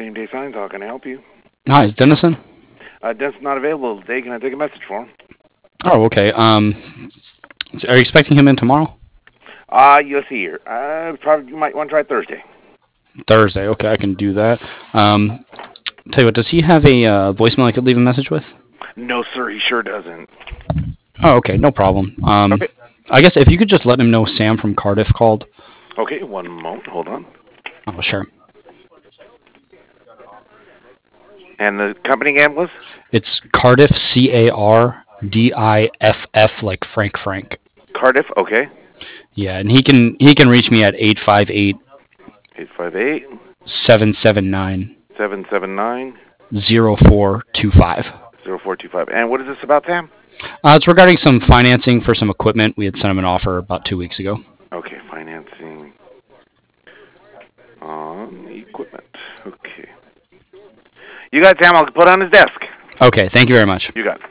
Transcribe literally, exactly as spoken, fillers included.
Same day signs, how can I help you? Hi, is Dennison? Uh, Den's not available today. Can I take a message for him? Oh, okay. Um, are you expecting him in tomorrow? Uh, you'll see here. Uh, probably you might want to try Thursday. Thursday. Okay, I can do that. Um, tell you what, does he have a uh, voicemail I could leave a message with? No, sir, he sure doesn't. Oh, okay, no problem. Um, Okay. I guess if you could just let him know Sam from Cardiff called. Okay, one moment. Hold on. Oh, sure. And the company again was? It's Cardiff, C A R D I F F, like Frank Frank. Cardiff. Okay. Yeah, and he can he can reach me at eight five eight eight five eight, seven seven nine seven seven nine, zero four two five. zero four two five. And what is this about, Sam? Uh, it's regarding some financing for some equipment. We had sent him an offer about two weeks ago. Okay, financing on equipment. Okay. You got it, Sam. I'll put it on his desk. Okay, thank you very much. You got it.